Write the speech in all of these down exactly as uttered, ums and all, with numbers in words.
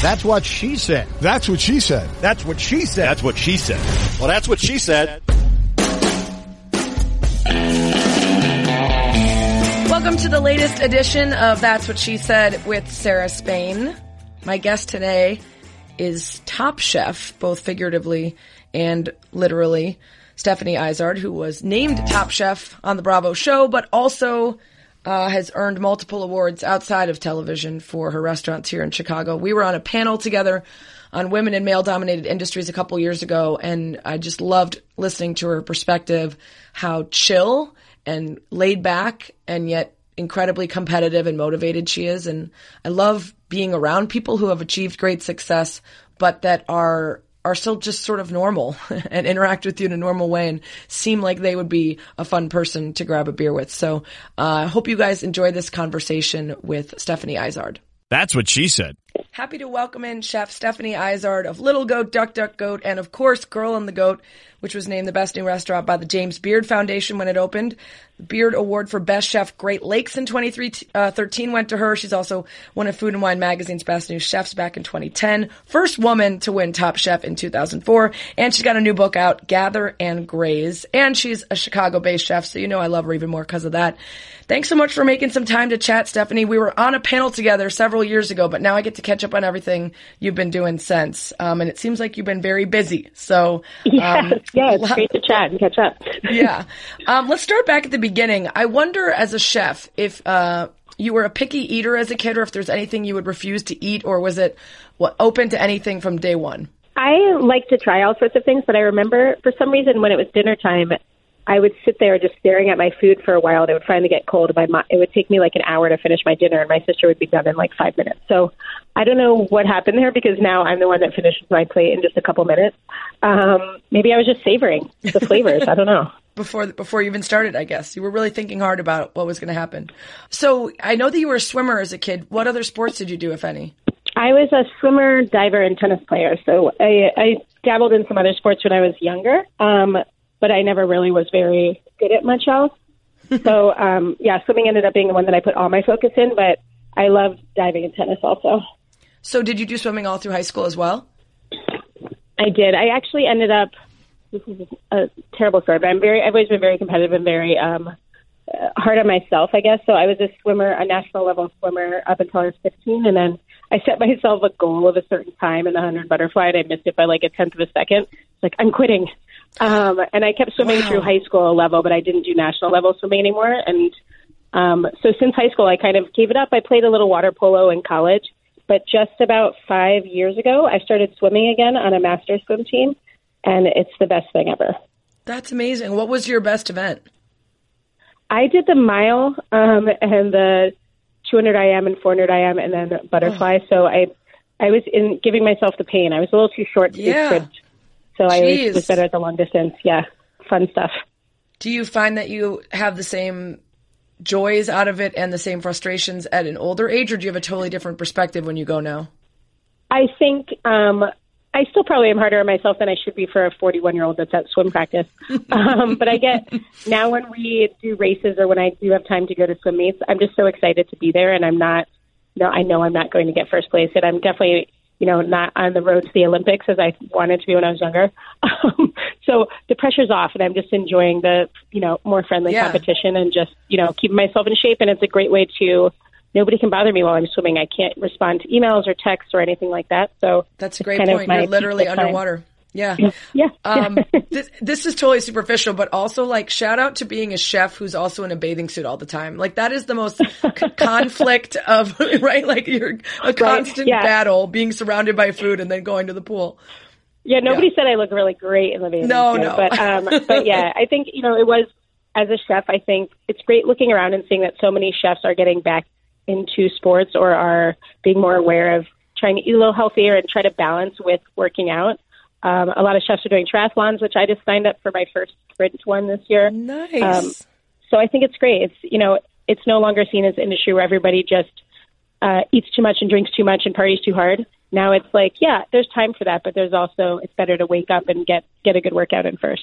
That's what she said. That's what she said. That's what she said. That's what she said. Well, that's what she said. Welcome to the latest edition of That's What She Said with Sarah Spain. My guest today is Top Chef, both figuratively and literally, Stephanie Izard, who was named Top Chef on the Bravo show, but also uh, has earned multiple awards outside of television for her restaurants here in Chicago. We were on a panel together on women in male-dominated industries a couple years ago, and I just loved listening to her perspective, how chill and laid back and yet incredibly competitive and motivated she is. And I love being around people who have achieved great success, but that are are still just sort of normal and interact with you in a normal way and seem like they would be a fun person to grab a beer with. So I uh, hope you guys enjoy this conversation with Stephanie Izard. That's what she said. Happy to welcome in Chef Stephanie Izard of Little Goat, Duck Duck Goat, and of course Girl and the Goat, which was named the best new restaurant by the James Beard Foundation when it opened. The Beard Award for Best Chef Great Lakes in twenty thirteen went to her. She's also one of Food and Wine Magazine's Best New Chefs back in twenty ten. First woman to win Top Chef in two thousand four. And she's got a new book out, Gather and Graze. And she's a Chicago-based chef, so you know I love her even more because of that. Thanks so much for making some time to chat, Stephanie. We were on a panel together several years ago, but now I get to catch up on everything you've been doing since. Um, and it seems like you've been very busy. So, um, yeah, yeah, it's great to chat and catch up. yeah. Um, let's start back at the beginning. I wonder, as a chef, if uh, you were a picky eater as a kid, or if there's anything you would refuse to eat, or was it what, open to anything from day one? I like to try all sorts of things, but I remember for some reason when it was dinner time, I would sit there just staring at my food for a while, and it would finally get cold. My mo- it would take me like an hour to finish my dinner, and my sister would be done in like five minutes. So I don't know what happened there, because now I'm the one that finishes my plate in just a couple minutes. Um, maybe I was just savoring the flavors. I don't know. Before before you even started, I guess. You were really thinking hard about what was going to happen. So I know that you were a swimmer as a kid. What other sports did you do, if any? I was a swimmer, diver, and tennis player. So I, I dabbled in some other sports when I was younger. Um but I never really was very good at much else. So, um, yeah, swimming ended up being the one that I put all my focus in, but I loved diving and tennis also. So did you do swimming all through high school as well? I did. I actually ended up, this is a terrible story, but I'm very, I've always been very competitive and very um, hard on myself, I guess. So I was a swimmer, a national level swimmer up until I was fifteen, and then I set myself a goal of a certain time in the one hundred butterfly, and I missed it by like a tenth of a second. It's like, I'm quitting. Um, and I kept swimming wow. through high school level, but I didn't do national level swimming anymore. And um, so since high school, I kind of gave it up. I played a little water polo in college, but just about five years ago, I started swimming again on a master swim team, and it's the best thing ever. That's amazing. What was your best event? I did the mile um, and the two hundred I M and four hundred I M and then butterfly. Oh. So I, I was in giving myself the pain. I was a little too short to yeah. be tripped. So Jeez. I was better at the long distance. Yeah, fun stuff. Do you find that you have the same joys out of it and the same frustrations at an older age, or do you have a totally different perspective when you go now? I think um, I still probably am harder on myself than I should be for a forty-one-year-old that's at swim practice. um, but I get now when we do races or when I do have time to go to swim meets, I'm just so excited to be there, and I'm not. No, I know I'm not going to get first place, and I'm definitely. You know, not on the road to the Olympics as I wanted to be when I was younger. Um, so the pressure's off, and I'm just enjoying the, you know, more friendly yeah. competition and just, you know, keeping myself in shape. And it's a great way to, nobody can bother me while I'm swimming. I can't respond to emails or texts or anything like that. So that's a great point. You're literally underwater. Yeah. Yeah. Um, this, this is totally superficial, but also like shout out to being a chef who's also in a bathing suit all the time. Like that is the most c- conflict of, right? Like you're a constant right. yeah. battle being surrounded by food and then going to the pool. Yeah. Nobody yeah. said I look really great in the bathing no, suit. No, But, um, but yeah, I think, you know, it was, as a chef, I think it's great looking around and seeing that so many chefs are getting back into sports or are being more aware of trying to eat a little healthier and try to balance with working out. Um, a lot of chefs are doing triathlons, which I just signed up for my first sprint one this year. Nice. Um, so I think it's great. It's, you know, it's no longer seen as an industry where everybody just uh, eats too much and drinks too much and parties too hard. Now it's like, yeah, there's time for that, but there's also, it's better to wake up and get, get a good workout in first.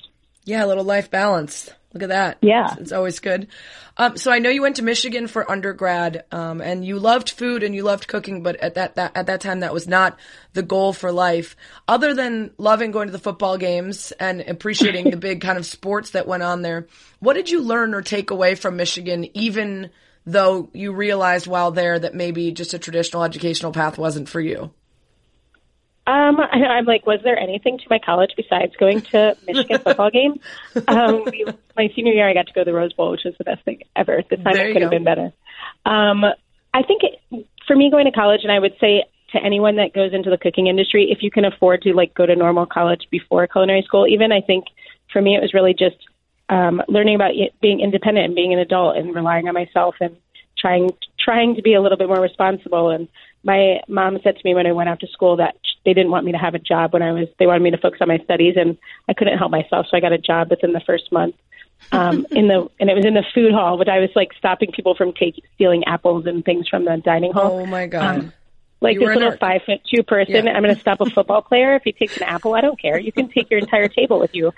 Yeah, a little life balance. Look at that. Yeah. It's, it's always good. Um, so I know you went to Michigan for undergrad, um, and you loved food and you loved cooking, but at that, that at that time that was not the goal for life. Other than loving going to the football games and appreciating the big kind of sports that went on there, what did you learn or take away from Michigan, even though you realized while there that maybe just a traditional educational path wasn't for you? Um, I, I'm like, was there anything to my college besides going to Michigan football games? Um, we, my senior year, I got to go to the Rose Bowl, which was the best thing ever. This time it could have been better. Um, I think it, for me going to college, and I would say to anyone that goes into the cooking industry, if you can afford to like go to normal college before culinary school, even I think for me it was really just um, learning about being independent and being an adult and relying on myself and trying trying to be a little bit more responsible. And my mom said to me when I went out to school that they didn't want me to have a job when I was, they wanted me to focus on my studies, and I couldn't help myself. So I got a job within the first month um, in the, and it was in the food hall, but I was like stopping people from taking, stealing apples and things from the dining hall. Oh my God. Um, like you this little five foot two person, yeah. I'm going to stop a football player. If he takes an apple, I don't care. You can take your entire table with you.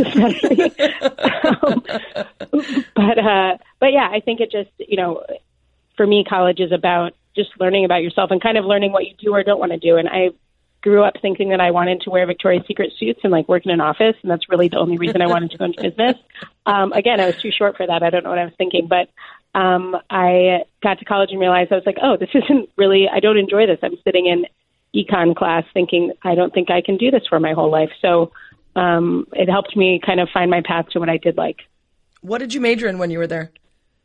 um, but, uh, but yeah, I think it just, you know, for me, college is about just learning about yourself and kind of learning what you do or don't want to do. And I grew up thinking that I wanted to wear Victoria's Secret suits and like work in an office. And that's really the only reason I wanted to go into business. Um, again, I was too short for that. I don't know what I was thinking, but um, I got to college and realized I was like, oh, this isn't really, I don't enjoy this. I'm sitting in econ class thinking, I don't think I can do this for my whole life. So um, it helped me kind of find my path to what I did like. What did you major in when you were there?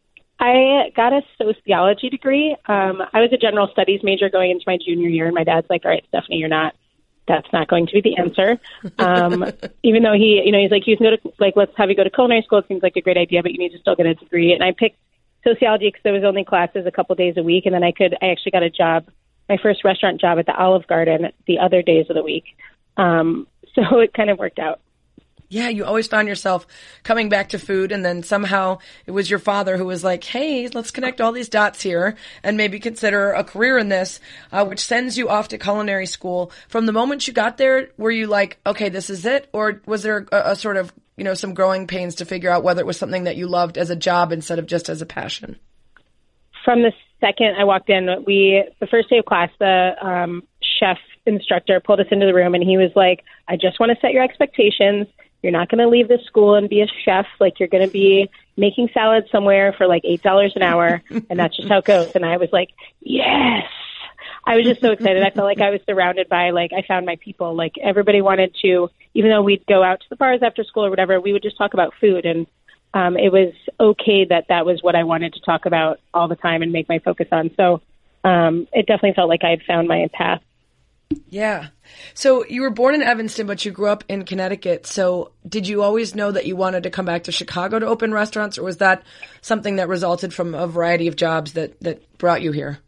I got a sociology degree. Um, I was a general studies major going into my junior year, and my dad's like, all right, Stephanie, you're not, that's not going to be the answer. Um, even though he, you know, he's like, you can go to, like, let's have you go to culinary school. It seems like a great idea, but you need to still get a degree. And I picked sociology because there was only classes a couple days a week. And then I could, I actually got a job, my first restaurant job at the Olive Garden the other days of the week. Um, so it kind of worked out. Yeah, you always found yourself coming back to food, and then somehow it was your father who was like, hey, let's connect all these dots here and maybe consider a career in this, uh, which sends you off to culinary school. From the moment you got there, were you like, okay, this is it? Or was there a, a sort of, you know, some growing pains to figure out whether it was something that you loved as a job instead of just as a passion? From the second I walked in, we, the first day of class, the um, chef instructor pulled us into the room and he was like, I just want to set your expectations. You're not going to leave this school and be a chef. Like, you're going to be making salad somewhere for like eight dollars an hour. And that's just how it goes. And I was like, yes. I was just so excited. I felt like I was surrounded by, like, I found my people. Like, everybody wanted to, even though we'd go out to the bars after school or whatever, we would just talk about food. And um, it was okay that that was what I wanted to talk about all the time and make my focus on. So um, it definitely felt like I had found my path. Yeah. So you were born in Evanston, but you grew up in Connecticut. So did you always know that you wanted to come back to Chicago to open restaurants, or was that something that resulted from a variety of jobs that, that brought you here?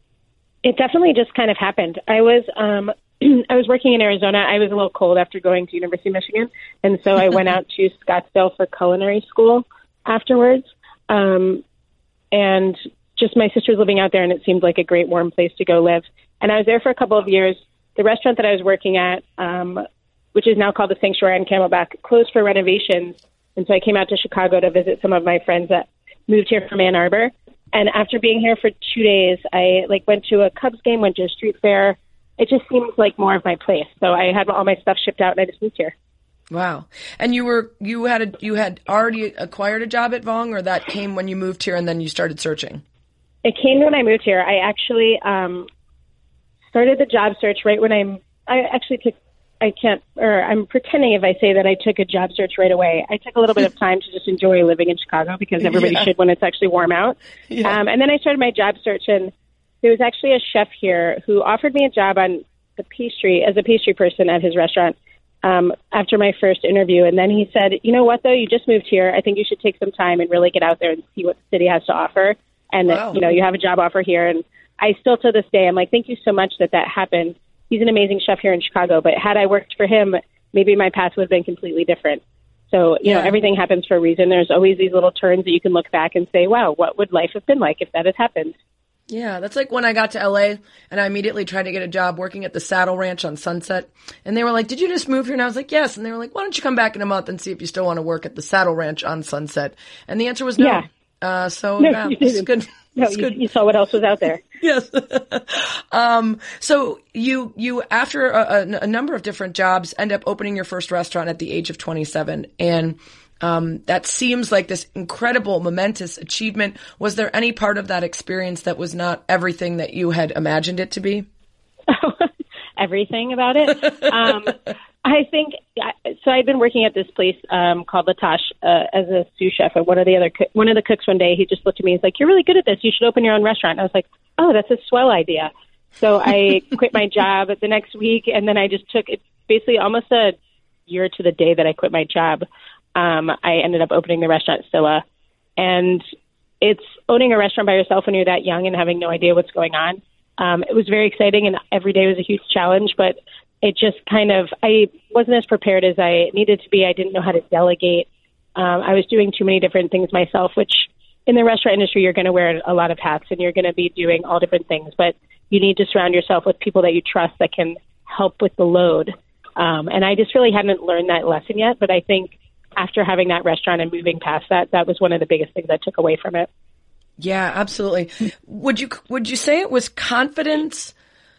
It definitely just kind of happened. I was um, I was working in Arizona. I was a little cold after going to University of Michigan, and so I went out to Scottsdale for culinary school afterwards. Um, and just my sister was living out there, and it seemed like a great warm place to go live. And I was there for a couple of years. The restaurant that I was working at, um, which is now called the Sanctuary on Camelback, closed for renovations. And so I came out to Chicago to visit some of my friends that moved here from Ann Arbor. And after being here for two days, I like went to a Cubs game, went to a street fair. It just seemed like more of my place. So I had all my stuff shipped out and I just moved here. Wow. And you were, you had, a, you had already acquired a job at Vong, or that came when you moved here and then you started searching? It came when I moved here. I actually, um, started the job search right when I'm, I actually took, I can't, or I'm pretending if I say that I took a job search right away. I took a little bit of time to just enjoy living in Chicago because everybody yeah. should when it's actually warm out. Yeah. Um, and then I started my job search, and there was actually a chef here who offered me a job on the pastry, as a pastry person at his restaurant um, after my first interview. And then he said, you know what, though, you just moved here. I think you should take some time and really get out there and see what the city has to offer. And, wow. that, you know, you have a job offer here. And I still, to this day, I'm like, thank you so much that that happened. He's an amazing chef here in Chicago, but had I worked for him, maybe my path would have been completely different. So, you yeah. know, everything happens for a reason. There's always these little turns that you can look back and say, wow, what would life have been like if that had happened? Yeah, that's like when I got to L A and I immediately tried to get a job working at the Saddle Ranch on Sunset. And they were like, did you just move here? And I was like, yes. And they were like, why don't you come back in a month and see if you still want to work at the Saddle Ranch on Sunset? And the answer was no. Yeah. Uh, so no, yeah, you it's didn't. good. No, it's you, good. you saw what else was out there. Yes. um, so you, you, after a, a, a number of different jobs, end up opening your first restaurant at the age of twenty-seven. And Um, that seems like this incredible, momentous achievement. Was there any part of that experience that was not everything that you had imagined it to be? Everything about it. um, I think, so I'd been working at this place um, called Latash uh, as a sous chef, and one of the other co- one of the cooks one day, he just looked at me, he's like, you're really good at this. You should open your own restaurant. And I was like, oh, that's a swell idea. So I quit my job the next week, and then I just took, it's basically almost a year to the day that I quit my job. Um, I ended up opening the restaurant Scylla, and it's owning a restaurant by yourself when you're that young and having no idea what's going on. Um, it was very exciting, and every day was a huge challenge, but it just kind of, I wasn't as prepared as I needed to be. I didn't know how to delegate. Um, I was doing too many different things myself, which in the restaurant industry, you're going to wear a lot of hats and you're going to be doing all different things, but you need to surround yourself with people that you trust that can help with the load. Um, and I just really hadn't learned that lesson yet, but I think after having that restaurant and moving past that, that was one of the biggest things I took away from it. Yeah, absolutely. Would you, would you say it was confidence,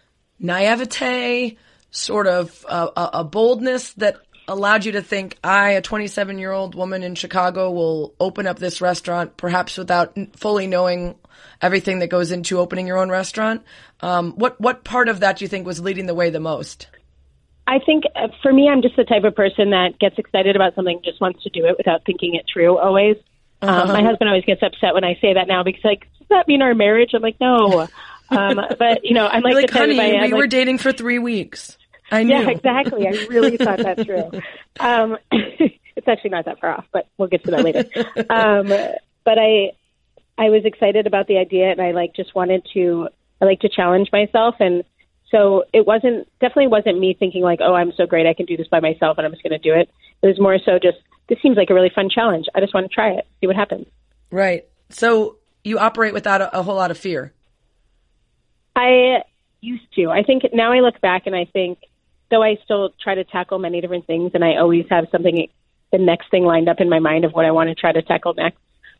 naivete, sort of uh, a, a boldness that allowed you to think, I, a twenty-seven-year-old woman in Chicago, will open up this restaurant, perhaps without fully knowing everything that goes into opening your own restaurant? Um, what, what part of that do you think was leading the way the most? I think uh, for me, I'm just the type of person that gets excited about something, just wants to do it without thinking it through always. Um, uh-huh. My husband always gets upset when I say that now because, like, does that mean our marriage? I'm like, no. Um, but, you know, I'm like, like the type honey, of, I, we like, were dating for three weeks. I knew. Yeah, exactly. I really thought that through. Um, it's actually not that far off, but we'll get to that later. Um, but I, I was excited about the idea, and I like just wanted to, I like to challenge myself. And so it wasn't, definitely wasn't me thinking like, oh, I'm so great, I can do this by myself and I'm just going to do it. It was more so just, this seems like a really fun challenge. I just want to try it, see what happens. Right. So you operate without a, a whole lot of fear. I used to. I think now I look back and I think, though I still try to tackle many different things and I always have something, the next thing lined up in my mind of what I want to try to tackle next,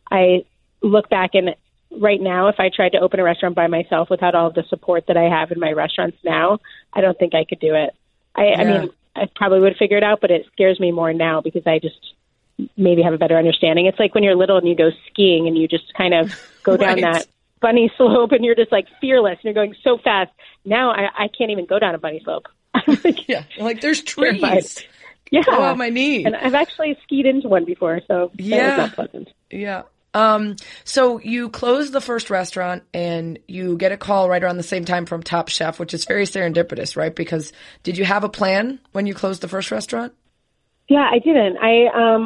I look back and right now, if I tried to open a restaurant by myself without all of the support that I have in my restaurants now, I don't think I could do it. I, yeah. I mean, I probably would figure it out, but it scares me more now because I just maybe have a better understanding. It's like when you're little and you go skiing and you just kind of go down right. that bunny slope and you're just like fearless and you're going so fast. Now I, I can't even go down a bunny slope. I'm like, yeah, like there's trees. Terrified. Yeah, go on my knee. And I've actually skied into one before, so that yeah. was not pleasant. Yeah. Um. So you close the first restaurant, and you get a call right around the same time from Top Chef, which is very serendipitous, right? Because did you have a plan when you closed the first restaurant? Yeah, I didn't. I um.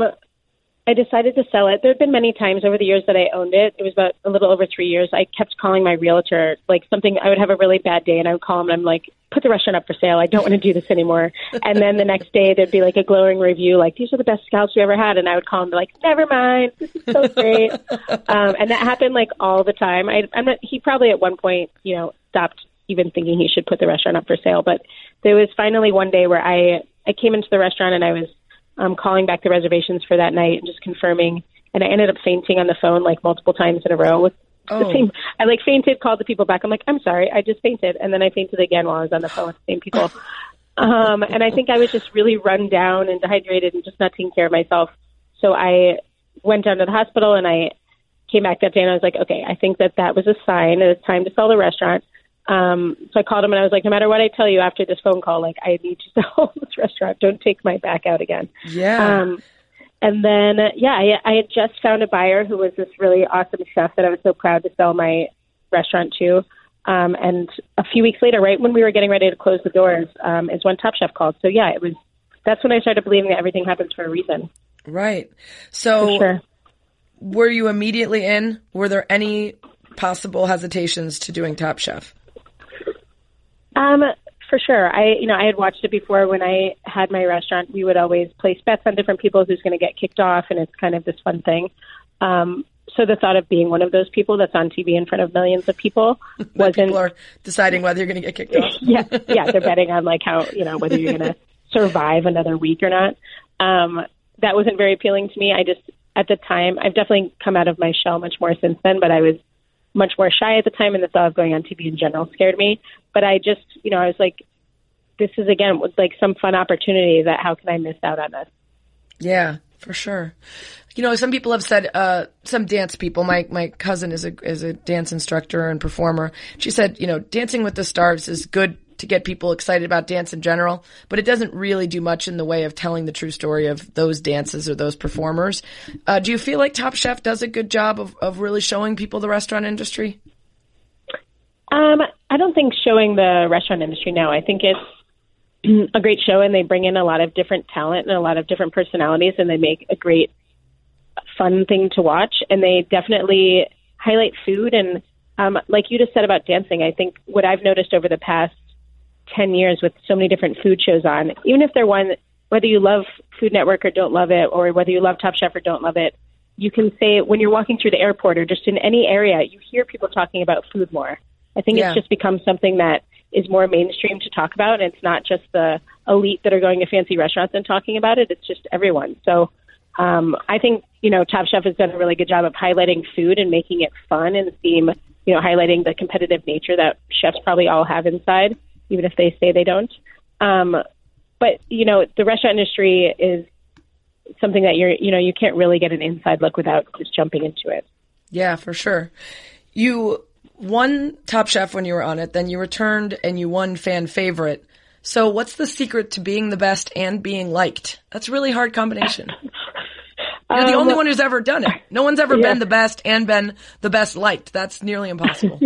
I decided to sell it. There have been many times over the years that I owned it. It was about a little over three years. I kept calling my realtor, like something, I would have a really bad day and I would call him and I'm like, put the restaurant up for sale. I don't want to do this anymore. And then the next day there'd be like a glowing review, like, these are the best scallops we ever had. And I would call him and be like, never mind. This is so great. um, and that happened like all the time. I, I'm not, he probably at one point, you know, stopped even thinking he should put the restaurant up for sale. But there was finally one day where I, I came into the restaurant and I was um, calling back the reservations for that night and just confirming. And I ended up fainting on the phone like multiple times in a row with oh. the same. I like fainted, called the people back. I'm like, I'm sorry, I just fainted. And then I fainted again while I was on the phone with the same people. Um, and I think I was just really run down and dehydrated and just not taking care of myself. So I went down to the hospital and I came back that day and I was like, okay, I think that that was a sign that it's time to sell the restaurant. Um, so I called him and I was like, no matter what I tell you after this phone call, like, I need to sell this restaurant. Don't take my back out again. Yeah. Um, and then, uh, yeah, I, I had just found a buyer who was this really awesome chef that I was so proud to sell my restaurant to. Um, and a few weeks later, right when we were getting ready to close the doors, um, is when Top Chef called. So yeah, it was, that's when I started believing that everything happens for a reason. Right. So For sure. Were you immediately in? Were there any possible hesitations to doing Top Chef? Um, for sure. I, you know, I had watched it before when I had my restaurant. We would always place bets on different people who's going to get kicked off, and it's kind of this fun thing. Um, so the thought of being one of those people that's on T V in front of millions of people wasn't. People are deciding whether you're going to get kicked off. yeah, yeah, they're betting on like how, you know, whether you're going to survive another week or not. Um, that wasn't very appealing to me. I just, at the time, I've definitely come out of my shell much more since then, but I was much more shy at the time, and the thought of going on T V in general scared me. But I just, you know, I was like, this is, again, like some fun opportunity that how can I miss out on this? Yeah, for sure. You know, some people have said, uh, some dance people, my, my cousin is a, is a dance instructor and performer. She said, you know, Dancing with the Stars is good to get people excited about dance in general, but it doesn't really do much in the way of telling the true story of those dances or those performers. Uh, do you feel like Top Chef does a good job of, of really showing people the restaurant industry? Um, I don't think showing the restaurant industry, no. I think it's a great show, and they bring in a lot of different talent and a lot of different personalities, and they make a great, fun thing to watch. And they definitely highlight food. And um, like you just said about dancing, I think what I've noticed over the past ten years with so many different food shows on, even if they're one, whether you love Food Network or don't love it, or whether you love Top Chef or don't love it, you can say when you're walking through the airport or just in any area, you hear people talking about food more. I think Yeah. it's just become something that is more mainstream to talk about. And it's not just the elite that are going to fancy restaurants and talking about it. It's just everyone. So um, I think, you know, Top Chef has done a really good job of highlighting food and making it fun and seem, you know, highlighting the competitive nature that chefs probably all have inside, even if they say they don't. Um, but, you know, the restaurant industry is something that you're, you know, you can't really get an inside look without just jumping into it. Yeah, for sure. You won Top Chef when you were on it, then you returned and you won Fan Favorite. So what's the secret to being the best and being liked? That's a really hard combination. You're the Um, only one who's ever done it. No one's ever yeah. been the best and been the best liked. That's nearly impossible.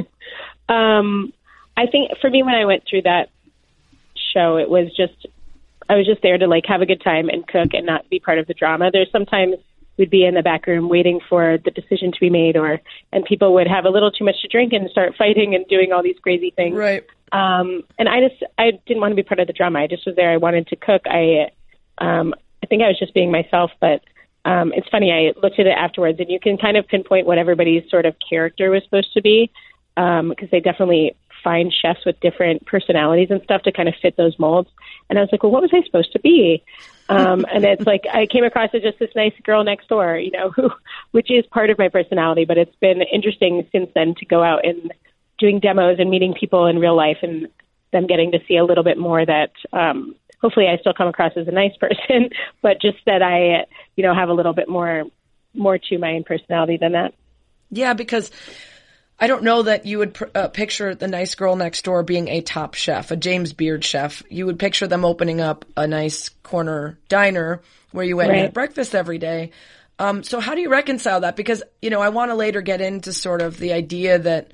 Um, I think for me, when I went through that show, it was just, I was just there to like have a good time and cook and not be part of the drama. There's sometimes we'd be in the back room waiting for the decision to be made, or, and people would have a little too much to drink and start fighting and doing all these crazy things. Right. Um, and I just, I didn't want to be part of the drama. I just was there. I wanted to cook. I, um, I think I was just being myself, but, um, it's funny. I looked at it afterwards, and you can kind of pinpoint what everybody's sort of character was supposed to be. Um, cause they definitely find chefs with different personalities and stuff to kind of fit those molds. And I was like, well, what was I supposed to be? Um, and it's like, I came across as just this nice girl next door, you know, who, which is part of my personality, but it's been interesting since then to go out and doing demos and meeting people in real life, and them getting to see a little bit more that, um, hopefully I still come across as a nice person, but just that I, you know, have a little bit more, more to my own personality than that. Yeah, because I don't know that you would pr- uh, picture the nice girl next door being a top chef, a James Beard chef. You would picture them opening up a nice corner diner where you went Right. and had breakfast every day. Um, so how do you reconcile that? Because, you know, I want to later get into sort of the idea that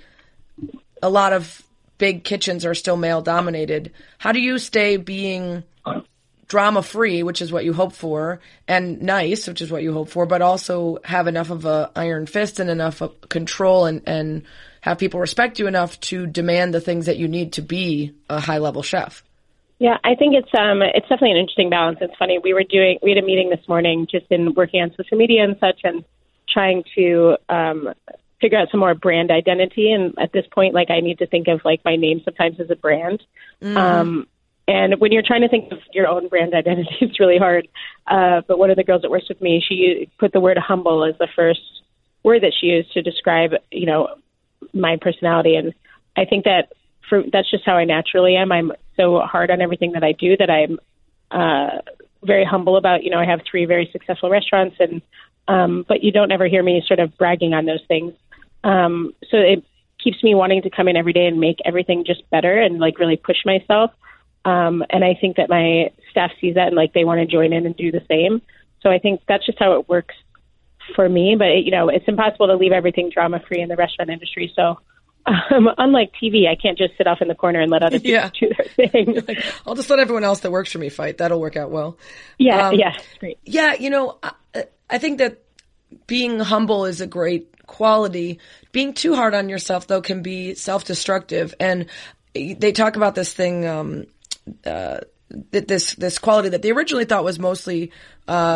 a lot of big kitchens are still male dominated. How do you stay being drama free, which is what you hope for, and nice, which is what you hope for, but also have enough of a iron fist and enough of control and, and have people respect you enough to demand the things that you need to be a high level chef? Yeah, I think it's um it's definitely an interesting balance. It's funny, we were doing we had a meeting this morning just in working on social media and such, and trying to um figure out some more brand identity. And at this point, like, I need to think of like my name sometimes as a brand. Mm-hmm. Um And when you're trying to think of your own brand identity, it's really hard. Uh, but one of the girls that works with me, she put the word humble as the first word that she used to describe, you know, my personality. And I think that for, that's just how I naturally am. I'm so hard on everything that I do that I'm uh, very humble about. You know, I have three very successful restaurants, and um, but you don't ever hear me sort of bragging on those things. Um, so it keeps me wanting to come in every day and make everything just better and like really push myself. Um, and I think that my staff sees that and like they want to join in and do the same. So I think that's just how it works for me. But, it, you know, it's impossible to leave everything drama free in the restaurant industry. So um, unlike T V, I can't just sit off in the corner and let other people Yeah. do their thing. Like, I'll just let everyone else that works for me fight. That'll work out well. Yeah, Um, yeah, great. Yeah, you know, I, I think that being humble is a great quality. Being too hard on yourself, though, can be self-destructive. And they talk about this thing, um, uh, this, this quality that they originally thought was mostly, uh,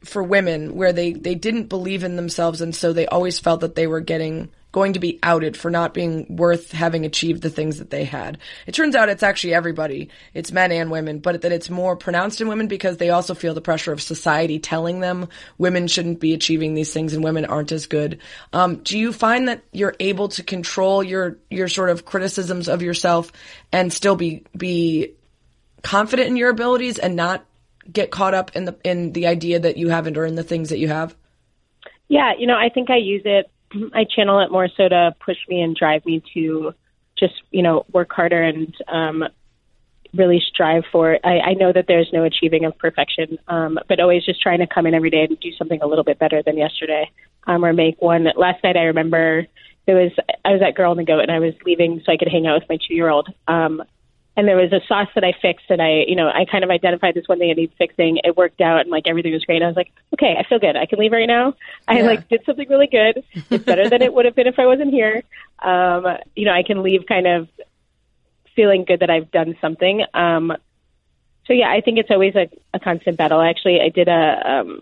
for women where they, they didn't believe in themselves, and so they always felt that they were getting going to be outed for not being worth having achieved the things that they had. It turns out it's actually everybody. It's men and women, but that it's more pronounced in women because they also feel the pressure of society telling them women shouldn't be achieving these things and women aren't as good. Um, do you find that you're able to control your, your sort of criticisms of yourself and still be, be confident in your abilities and not get caught up in the, in the idea that you haven't earned the things that you have? Yeah. You know, I think I use it, I channel it more so to push me and drive me to just, you know, work harder and um, really strive for it. I, I know that there's no achieving of perfection, um, but always just trying to come in every day and do something a little bit better than yesterday, um, or make one. Last night I remember there was, I was at Girl on the Goat and I was leaving so I could hang out with my two-year-old. Um, and there was a sauce that I fixed and I, you know, I kind of identified this one thing that needs fixing. It worked out and like everything was great. I was like, okay, I feel good. I can leave right now. I Yeah. like did something really good. It's better than it would have been if I wasn't here. Um, you know, I can leave kind of feeling good that I've done something. Um, so yeah, I think it's always a, a constant battle. Actually, I did a, um,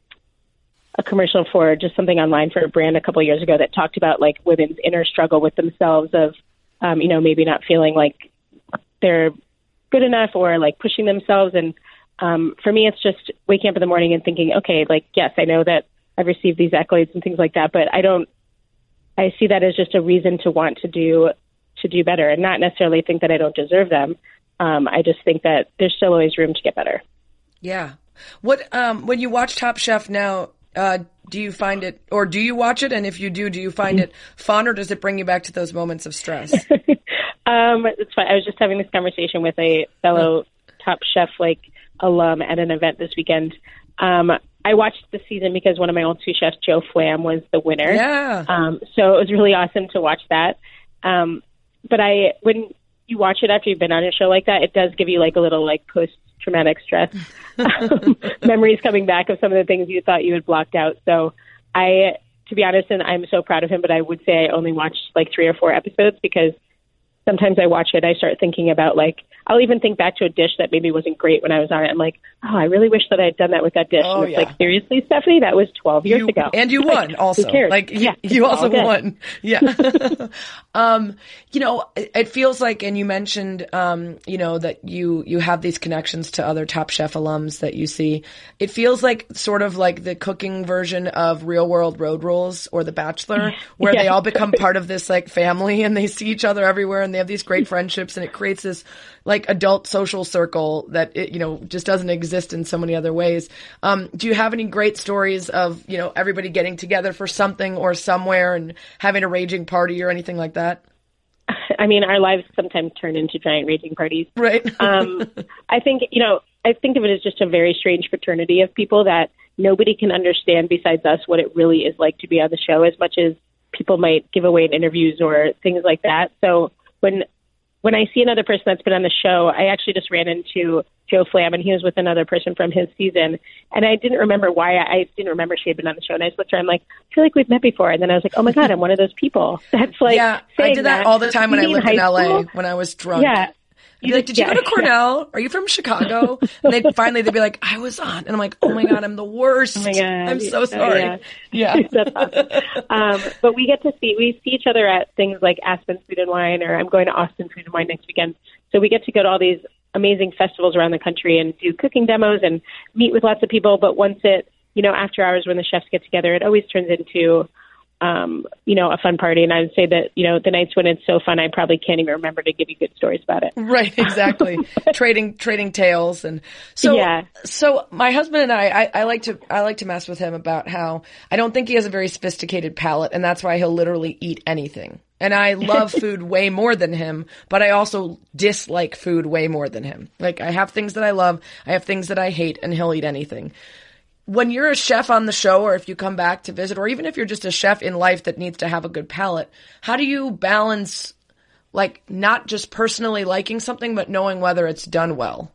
a commercial for just something online for a brand a couple of years ago that talked about like women's inner struggle with themselves of, um, you know, maybe not feeling like they're good enough or like pushing themselves. And um, for me, it's just waking up in the morning and thinking, okay, like, yes, I know that I've received these accolades and things like that, but I don't, I see that as just a reason to want to do, to do better and not necessarily think that I don't deserve them. Um, I just think that there's still always room to get better. Yeah. What, um, when you watch Top Chef now, uh, do you find it, or do you watch it? And if you do, do you find it fun or does it bring you back to those moments of stress? um, it's fun. I was just having this conversation with a fellow Top Chef, like alum at an event this weekend. Um, I watched the season because one of my old sous chefs, Joe Flam, was the winner. Yeah. Um, so it was really awesome to watch that. Um, but I, when you watch it after you've been on a show like that, it does give you like a little like post-traumatic stress um, memories coming back of some of the things you thought you had blocked out. So I, to be honest, and I'm so proud of him, but I would say I only watched like three or four episodes because sometimes I watch it, I start thinking about like, I'll even think back to a dish that maybe wasn't great when I was on it. I'm like, oh, I really wish that I had done that with that dish. Oh, and it's yeah. like, seriously, Stephanie, that was twelve years You- ago. And you Like, won also. Who cares? Like you, yeah, you it's also all good. won. Yeah. um, you know, it, it feels like, and you mentioned, um, you know, that you, you have these connections to other Top Chef alums that you see. It feels like sort of like the cooking version of Real World Road Rules or The Bachelor, where Yeah. they all become part of this like family and they see each other everywhere and they have these great friendships and it creates this like adult social circle that it, you know, just doesn't exist in so many other ways. Um, do you have any great stories of, you know, everybody getting together for something or somewhere and having a raging party or anything like that? I mean, our lives sometimes turn into giant raging parties. Right. um, I think, you know, I think of it as just a very strange fraternity of people that nobody can understand besides us what it really is like to be on the show as much as people might give away in interviews or things like that. So when when I see another person that's been on the show, I actually just ran into Joe Flam, and he was with another person from his season. And I didn't remember why. I, I didn't remember she had been on the show. And I just looked at her, I'm like, I feel like we've met before. And then I was like, oh, my God, I'm one of those people. That's like, yeah, I saying did that, all the time when I You mean lived in high L A school? when I was drunk. Yeah. I'd be like, did you Yeah, go to Cornell? Are you from Chicago? And they finally they'd be like, I was on. And I'm like, oh my God, I'm the worst. Oh my God. I'm so Oh, sorry. yeah. Yeah. That's awesome. Um, but we get to see, we see each other at things like Aspen Food and Wine, or I'm going to Austin Food and Wine next weekend. So we get to go to all these amazing festivals around the country and do cooking demos and meet with lots of people. But once it, you know, after hours when the chefs get together, it always turns into, um, you know, a fun party. And I would say that, you know, the nights when it's so fun, I probably can't even remember to give you good stories about it. Right, exactly. trading trading tales. And so Yeah. so my husband and I, I I like to I like to mess with him about how I don't think he has a very sophisticated palate, and that's why he'll literally eat anything. And I love food way more than him, but I also dislike food way more than him. Like, I have things that I love, I have things that I hate, and he'll eat anything. When you're a chef on the show, or if you come back to visit, or even if you're just a chef in life that needs to have a good palate, how do you balance, like, not just personally liking something, but knowing whether it's done well?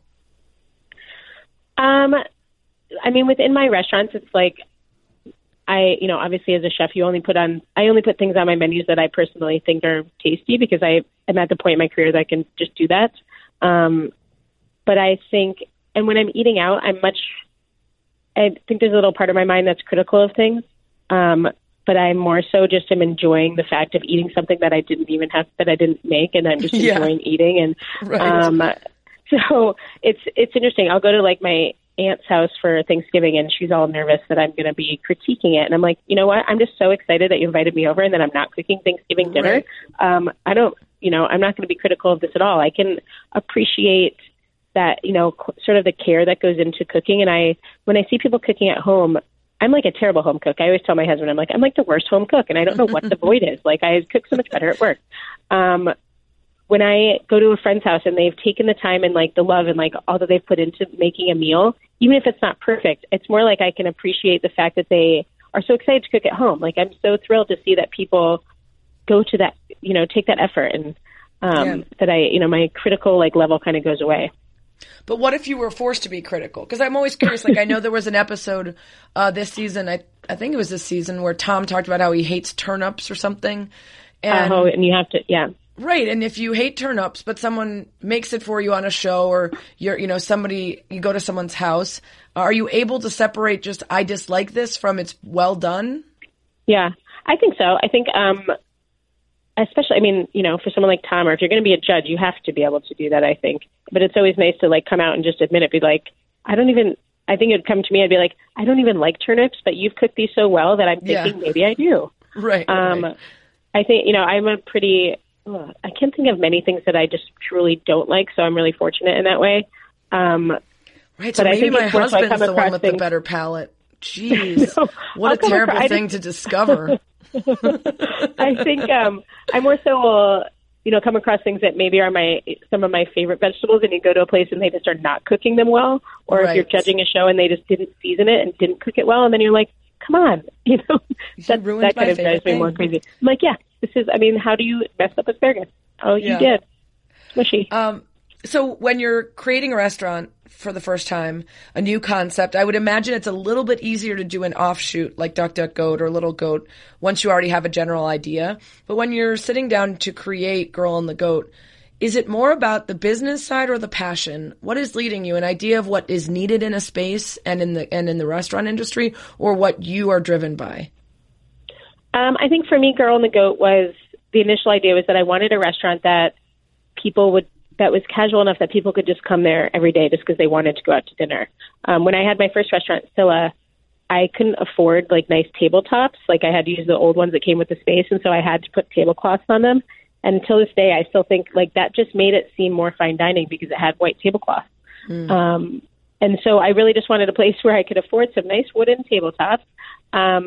Um, I mean, within my restaurants, it's like, I, you know, obviously as a chef, you only put on, I only put things on my menus that I personally think are tasty, because I am at the point in my career that I can just do that. Um, but I think, and when I'm eating out, I'm much, I think there's a little part of my mind that's critical of things. Um, but I'm more so just am enjoying the fact of eating something that I didn't even have, that I didn't make, and I'm just Yeah. enjoying eating. And Right. um, so it's it's interesting. I'll go to like my aunt's house for Thanksgiving, and she's all nervous that I'm going to be critiquing it. And I'm like, you know what? I'm just so excited that you invited me over, and that I'm not cooking Thanksgiving dinner. Right. Um, I don't, you know, I'm not going to be critical of this at all. I can appreciate that, you know, c- sort of the care that goes into cooking. And I, when I see people cooking at home, I'm like a terrible home cook. I always tell my husband, I'm like, I'm like the worst home cook, and I don't know what the void is. Like, I cook so much better at work. Um, when I go to a friend's house and they've taken the time and like the love and like all that they've put into making a meal, even if it's not perfect, it's more like I can appreciate the fact that they are so excited to cook at home. Like, I'm so thrilled to see that people go to that, you know, take that effort, and um, Yeah. that I, you know, my critical like level kind of goes away. But what if you were forced to be critical? Because I'm always curious. Like, I know there was an episode uh, this season, I I think it was this season, where Tom talked about how he hates turnips or something. And, Oh, and you have to, yeah. right. And if you hate turnips, but someone makes it for you on a show, or you're, you know, somebody, you go to someone's house, are you able to separate just, I dislike this from it's well done? Yeah, I think so. I think, um, especially, I mean, you know, for someone like Tom, or if you're going to be a judge, you have to be able to do that, I think. But it's always nice to like come out and just admit it, be like, I don't even, I think it would come to me, I'd be like, I don't even like turnips, but you've cooked these so well that I'm thinking Yeah. maybe I do. Right. Um, right. I think, you know, I'm a pretty, ugh, I can't think of many things that I just truly don't like, so I'm really fortunate in that way. Um, Right. So but I maybe think my it's more so I husband's come the one across with the things- better palate. Jeez. No, what I'll a come terrible across- I thing just- to discover. I think um, I more so will, you know, come across things that maybe are my some of my favorite vegetables, and you go to a place and they just are not cooking them well, or Right. if you're judging a show and they just didn't season it and didn't cook it well, and then you're like, come on, you know, that, ruined that my kind of drives favorite me more thing. crazy. I'm like, yeah, this is, I mean, how do you mess up asparagus? Oh, you Yeah. did. Smushy. Um, so when you're creating a restaurant for the first time, a new concept, I would imagine it's a little bit easier to do an offshoot like Duck Duck Goat or Little Goat once you already have a general idea. But when you're sitting down to create Girl and the Goat, is it more about the business side or the passion? What is leading you? An idea of what is needed in a space and in the and in the restaurant industry, or what you are driven by? Um, I think for me, Girl and the Goat was, the initial idea was that I wanted a restaurant that people would, that was casual enough that people could just come there every day just because they wanted to go out to dinner. Um, when I had my first restaurant, Scylla, I couldn't afford like nice tabletops. Like, I had to use the old ones that came with the space, and so I had to put tablecloths on them. And until this day, I still think like that just made it seem more fine dining because it had white tablecloths. Mm. Um, and so I really just wanted a place where I could afford some nice wooden tabletops, um,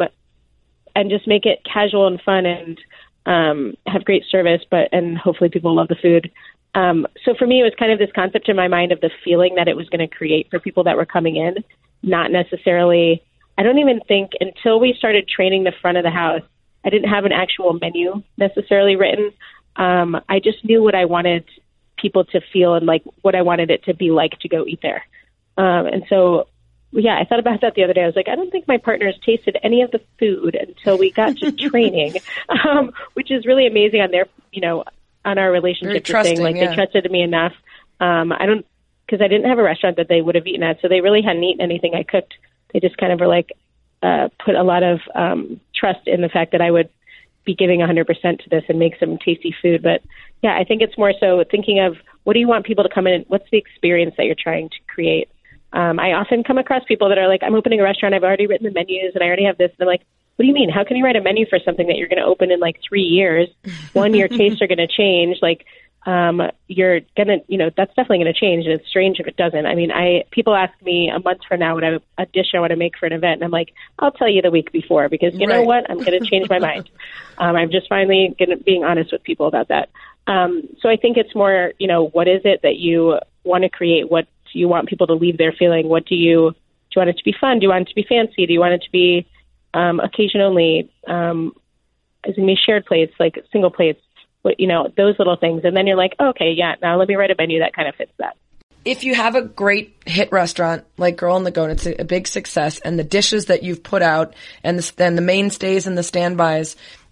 and just make it casual and fun, and um, have great service, but and hopefully people love the food. Um, so for me, it was kind of this concept in my mind of the feeling that it was going to create for people that were coming in, not necessarily. I don't even think until we started training the front of the house, I didn't have an actual menu necessarily written. Um, I just knew what I wanted people to feel and like what I wanted it to be like to go eat there. Um, and so, yeah, I thought about that the other day. I was like, I don't think my partners tasted any of the food until we got to training, um, which is really amazing on their, you know, on our relationship. Very trusting, like yeah. they trusted me enough. Um, I don't, because I didn't have a restaurant that they would have eaten at, so they really hadn't eaten anything I cooked. They just kind of were like, uh, put a lot of um, trust in the fact that I would be giving one hundred percent to this and make some tasty food. But yeah, I think it's more so thinking of what do you want people to come in and what's the experience that you're trying to create. Um, I often come across people that are like, I'm opening a restaurant, I've already written the menus and I already have this. And I'm like, what do you mean? How can you write a menu for something that you're going to open in like three years? One, your tastes are going to change. Like, um, you're going to, you know, that's definitely going to change. And it's strange if it doesn't. I mean, I, people ask me a month from now what I, a dish I want to make for an event. And I'm like, I'll tell you the week before, because you know Right. what? I'm going to change my mind. Um, I'm just finally gonna, being honest with people about that. Um, so I think it's more, you know, what is it that you want to create? What do you want people to leave there feeling? What do you, do you want it to be fun? Do you want it to be fancy? Do you want it to be um, occasion only? Um, is it going to be shared plates, like single plates? What, you know, those little things. And then you're like, oh, okay, yeah, now let me write a menu that kind of fits that. If you have a great hit restaurant like Girl and the Goat, it's a, a big success, and the dishes that you've put out and the, and the mainstays and the standbys,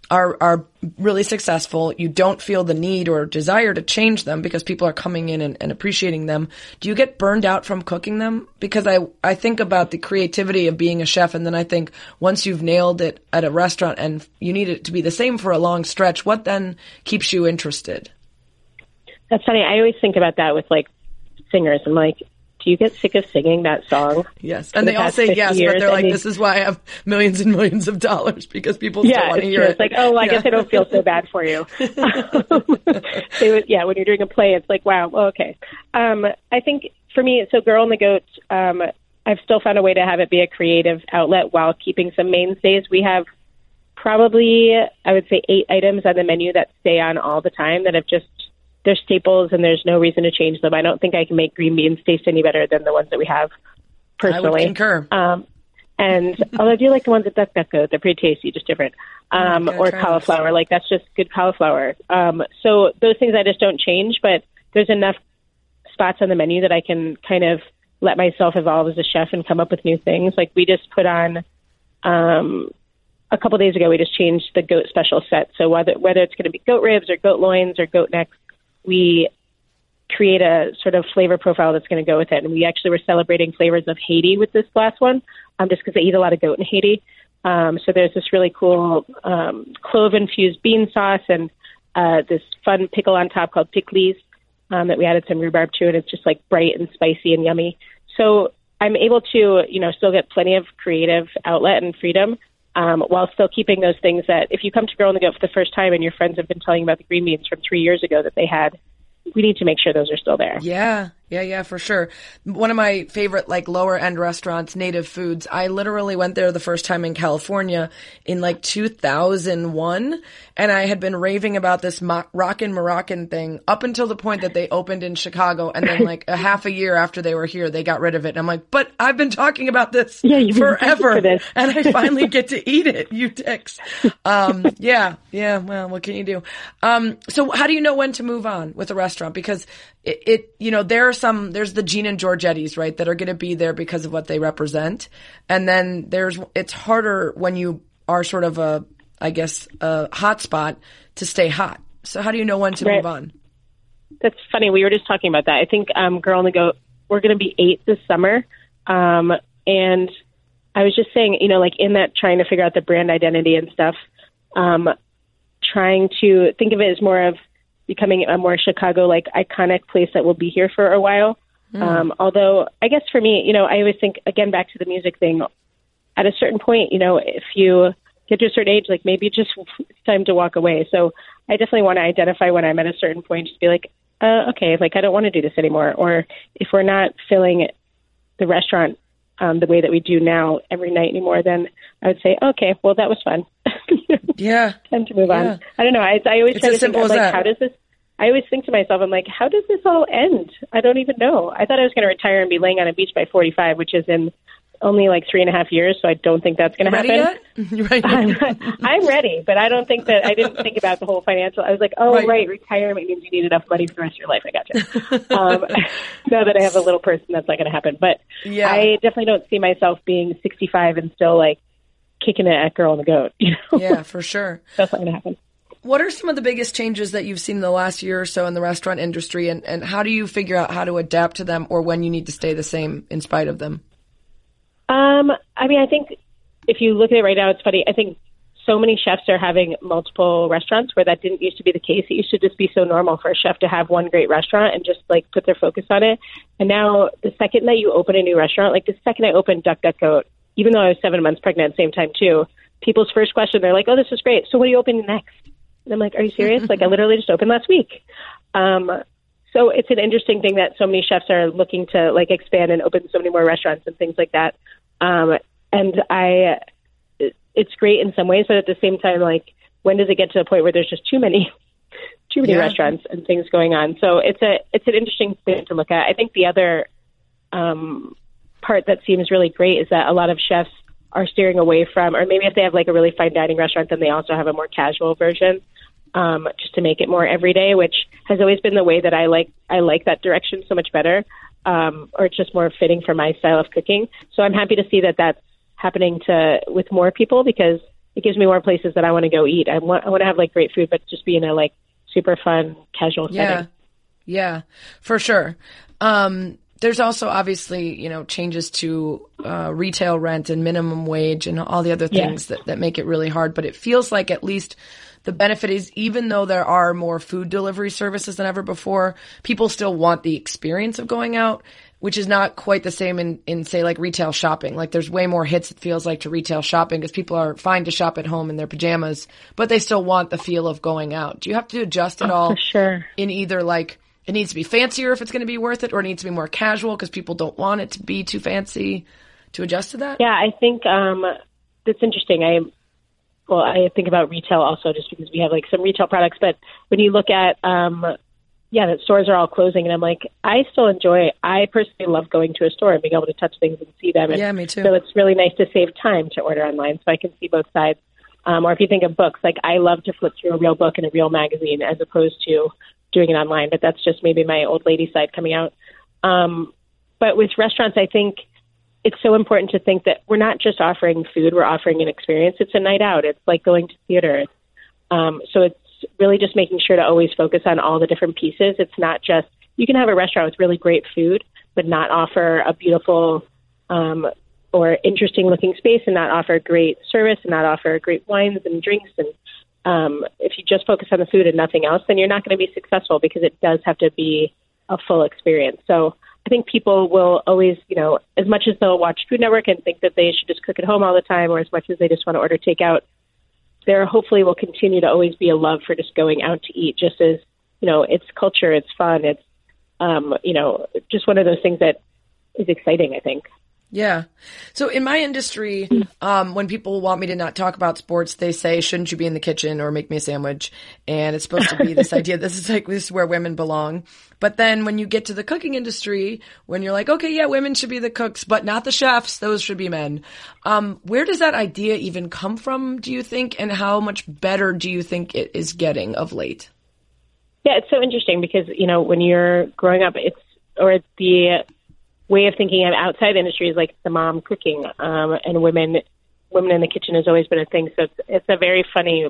are are really successful. You don't feel the need or desire to change them because people are coming in and, and appreciating them. Do you get burned out from cooking them? Because I, I think about the creativity of being a chef, and then I think once you've nailed it at a restaurant and you need it to be the same for a long stretch, what then keeps you interested? That's funny. I always think about that with like singers. I'm like, do you get sick of singing that song? Yes. And they all say yes, but they're like, this is why I have millions and millions of dollars, because people yeah, still want to hear true. it. It's like, oh, well, I yeah. guess I don't feel so bad for you. they would, yeah, when you're doing a play, it's like, wow, well, okay. Um, I think for me, so Girl and the Goat, um, I've still found a way to have it be a creative outlet while keeping some mainstays. We have probably, I would say, eight items on the menu that stay on all the time that have just, they're staples and there's no reason to change them. I don't think I can make green beans taste any better than the ones that we have personally. I would concur. Um, and although I do like the ones at Duck Duck Goat, they're pretty tasty, just different. Um, or cauliflower, this. like that's just good cauliflower. Um, so those things I just don't change, but there's enough spots on the menu that I can kind of let myself evolve as a chef and come up with new things. Like we just put on, um, a couple days ago, we just changed the goat special set. So whether, whether it's going to be goat ribs or goat loins or goat necks, we create a sort of flavor profile that's going to go with it. And we actually were celebrating flavors of Haiti with this last one, um, just because they eat a lot of goat in Haiti. Um, so there's this really cool um, clove-infused bean sauce and uh, this fun pickle on top called pickles um, that we added some rhubarb to, and it's just like bright and spicy and yummy. So I'm able to, you know, still get plenty of creative outlet and freedom, Um, while still keeping those things that if you come to Girl on the Goat for the first time and your friends have been telling you about the green beans from three years ago that they had, we need to make sure those are still there. Yeah, yeah, yeah, for sure. One of my favorite, like, lower end restaurants, Native Foods, I literally went there the first time in California in like two thousand one, and I had been raving about this Mo- Rockin' Moroccan thing up until the point that they opened in Chicago, and then like a half a year after they were here, they got rid of it. And I'm like, but I've been talking about this yeah, you've forever, for this. and I finally get to eat it, you dicks. Um, yeah, yeah, well, what can you do? Um, so how do you know when to move on with a restaurant? Because it, it you know, there are some, there's the Gene and Georgetti's, right, that are going to be there because of what they represent. And then there's, it's harder when you are sort of a, I guess, a hot spot to stay hot. So how do you know when to right. move on? That's funny. We were just talking about that. I think um, Girl on the Goat, we're going to be eight this summer. Um, and I was just saying, you know, like in that trying to figure out the brand identity and stuff, um, trying to think of it as more of becoming a more Chicago-like iconic place that will be here for a while. Mm. Um, although I guess for me, you know, I always think, again, back to the music thing, at a certain point, you know, if you get to a certain age, like maybe it's just time to walk away. So I definitely want to identify when I'm at a certain point, just be like, uh, okay, like I don't want to do this anymore. Or if we're not filling the restaurant um, the way that we do now every night anymore, then I would say, okay, well, that was fun. Yeah. Time to move yeah. on. I don't know. I, I always it's try to think, of, like, that. how does this, I always think to myself, I'm like, how does this all end? I don't even know. I thought I was going to retire and be laying on a beach by forty-five, which is in only like three and a half years. So I don't think that's going to happen. Yet? Right. I'm, I'm ready, but I don't think that, I didn't think about the whole financial. I was like, oh, right, right retirement means you need enough money for the rest of your life. I got you. um, now that I have a little person, that's not going to happen. But yeah. I definitely don't see myself being sixty-five and still like kicking it at Girl on the Goat. You know? Yeah, for sure. That's not going to happen. What are some of the biggest changes that you've seen in the last year or so in the restaurant industry, and, and how do you figure out how to adapt to them or when you need to stay the same in spite of them? Um, I mean, I think if you look at it right now, it's funny. I think so many chefs are having multiple restaurants where that didn't used to be the case. It used to just be so normal for a chef to have one great restaurant and just like put their focus on it. And now the second that you open a new restaurant, like the second I opened Duck Duck Goat, even though I was seven months pregnant at the same time too, people's first question, they're like, oh, this is great. So what are you opening next? And I'm like, are you serious? Like, I literally just opened last week. Um, so it's an interesting thing that so many chefs are looking to like expand and open so many more restaurants and things like that. Um, and I, it's great in some ways, but at the same time, like, when does it get to the point where there's just too many, too many yeah. restaurants and things going on? So it's a, it's an interesting thing to look at. I think the other um, part that seems really great is that a lot of chefs are steering away from, or maybe if they have like a really fine dining restaurant, then they also have a more casual version. Um, just to make it more everyday, which has always been the way that I like, I like that direction so much better. Um, or it's just more fitting for my style of cooking. So I'm happy to see that that's happening to with more people because it gives me more places that I want to go eat. I want I want to have like great food, but just be in a like super fun, casual yeah. setting. Yeah, for sure. Um, there's also obviously, you know, changes to uh, retail rent and minimum wage and all the other things yeah. that, that make it really hard. But it feels like at least the benefit is, even though there are more food delivery services than ever before, people still want the experience of going out, which is not quite the same in, in say, like retail shopping. Like there's way more hits, it feels like, to retail shopping because people are fine to shop at home in their pajamas, but they still want the feel of going out. Do you have to adjust at oh, all for sure. in either like it needs to be fancier if it's going to be worth it, or it needs to be more casual because people don't want it to be too fancy, to adjust to that? Yeah, I think um, that's interesting. I Well, I think about retail also just because we have like some retail products, but when you look at, um, yeah, the stores are all closing and I'm like, I still enjoy, I personally love going to a store and being able to touch things and see them. And yeah, me too. So it's really nice to save time to order online so I can see both sides. Um, or if you think of books, like I love to flip through a real book in a real magazine as opposed to doing it online, but that's just maybe my old lady side coming out. Um, but with restaurants, I think it's so important to think that we're not just offering food, we're offering an experience. It's a night out. It's like going to theater. Um, so it's really just making sure to always focus on all the different pieces. It's not just, you can have a restaurant with really great food, but not offer a beautiful um, or interesting looking space and not offer great service and not offer great wines and drinks. And um, if you just focus on the food and nothing else, then you're not going to be successful because it does have to be a full experience. So I think people will always, you know, as much as they'll watch Food Network and think that they should just cook at home all the time, or as much as they just want to order takeout, there hopefully will continue to always be a love for just going out to eat, just as, you know, it's culture, it's fun, it's, um, you know, just one of those things that is exciting, I think. Yeah. So in my industry, um, when people want me to not talk about sports, they say, shouldn't you be in the kitchen or make me a sandwich? And it's supposed to be this idea, this is like, this is where women belong. But then when you get to the cooking industry, when you're like, okay, yeah, women should be the cooks, but not the chefs, those should be men. Um, where does that idea even come from, do you think? And how much better do you think it is getting of late? Yeah, it's so interesting because, you know, when you're growing up, it's, or the way of thinking of outside the industry is like the mom cooking, um, and women, women in the kitchen has always been a thing. So it's, it's a very funny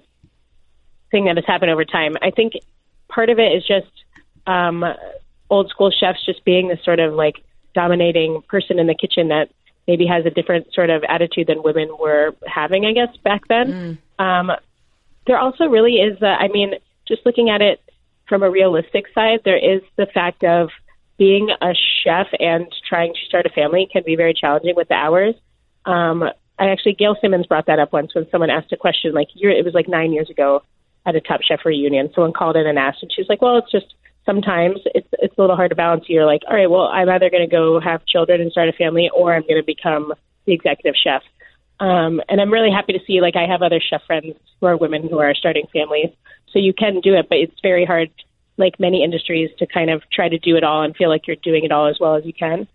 thing that has happened over time. I think part of it is just, um, old school chefs just being this sort of like dominating person in the kitchen that maybe has a different sort of attitude than women were having, I guess, back then. Mm. Um, there also really is, uh, I mean, just looking at it from a realistic side, there is the fact of being a chef and trying to start a family can be very challenging with the hours. Um, I actually, Gail Simmons brought that up once when someone asked a question, like, you're, it was like nine years ago at a Top Chef reunion. Someone called in and asked, and she was like, well, it's just sometimes it's it's a little hard to balance. You're like, all right, well, I'm either going to go have children and start a family, or I'm going to become the executive chef. Um, and I'm really happy to see, like, I have other chef friends who are women who are starting families. So you can do it, but it's very hard, like many industries, to kind of try to do it all and feel like you're doing it all as well as you can.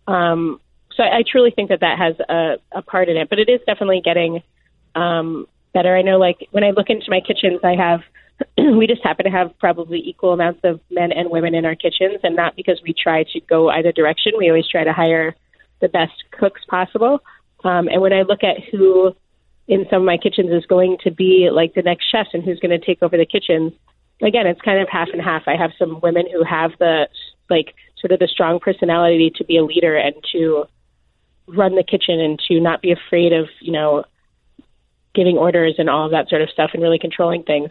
Um, so I, I truly think that that has a, a part in it, but it is definitely getting um, better. I know, like, when I look into my kitchens, I have, we just happen to have probably equal amounts of men and women in our kitchens, and not because we try to go either direction. We always try to hire the best cooks possible. Um, and when I look at who in some of my kitchens is going to be like the next chefs and who's going to take over the kitchens, again, it's kind of half and half. I have some women who have the, like, sort of the strong personality to be a leader and to run the kitchen and to not be afraid of, you know, giving orders and all of that sort of stuff and really controlling things.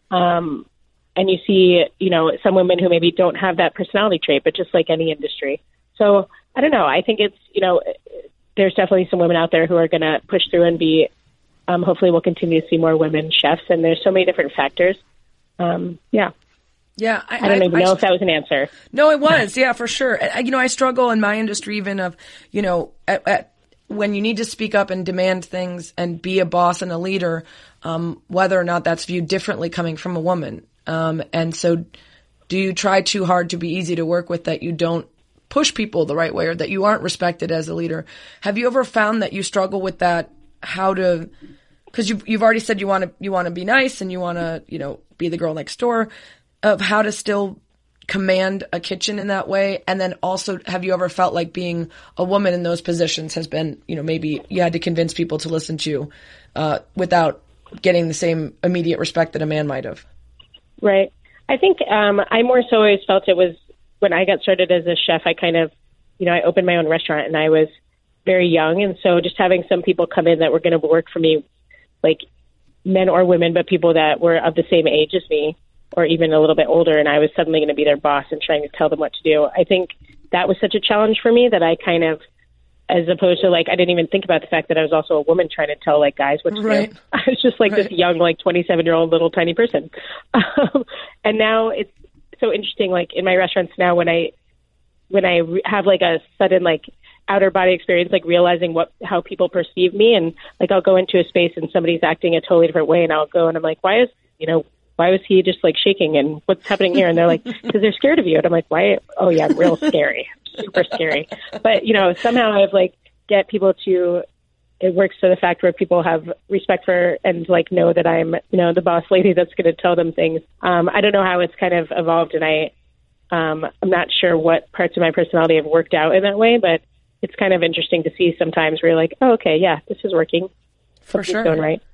Um, and you see, you know, some women who maybe don't have that personality trait, but just like any industry. So I don't know. I think it's, you know, there's definitely some women out there who are going to push through and be, um, hopefully we'll continue to see more women chefs. And there's so many different factors. Um, yeah. Yeah. I, I don't I, even I, know I, if that was an answer. No, it was. Yeah, for sure. I, you know, I struggle in my industry even of, you know, at, at, when you need to speak up and demand things and be a boss and a leader, um, whether or not that's viewed differently coming from a woman. Um, and so do you try too hard to be easy to work with, that you don't push people the right way, or that you aren't respected as a leader? Have you ever found that you struggle with that? How to, because you, you've already said you want to, you want to be nice and you want to, you know, be the girl next door, of how to still command a kitchen in that way. And then also, have you ever felt like being a woman in those positions has been, you know, maybe you had to convince people to listen to you, uh, without getting the same immediate respect that a man might have. Right. I think um, I more so always felt it was when I got started as a chef, I kind of, you know, I opened my own restaurant and I was very young. And so just having some people come in that were going to work for me, like men or women, but people that were of the same age as me or even a little bit older, and I was suddenly going to be their boss and trying to tell them what to do. I think that was such a challenge for me that I kind of, as opposed to like, I didn't even think about the fact that I was also a woman trying to tell like guys what to right. do. I was just like right. this young, like twenty-seven year old little tiny person. Um, and now it's so interesting. Like in my restaurants now, when I, when I re- have like a sudden, like outer body experience, like realizing what, how people perceive me. And like, I'll go into a space and somebody's acting a totally different way. And I'll go and I'm like, why is, you know, why was he just like shaking and what's happening here? And they're like, because they're scared of you. And I'm like, why? Oh yeah, I'm real scary, super scary. But you know, somehow I've like get people to, it works to the fact where people have respect for and like know that I'm, you know, the boss lady that's going to tell them things. Um, I don't know how it's kind of evolved, and I, um, I'm not sure what parts of my personality have worked out in that way, but it's kind of interesting to see sometimes where you're like, oh, okay, yeah, this is working. For sure. Going right.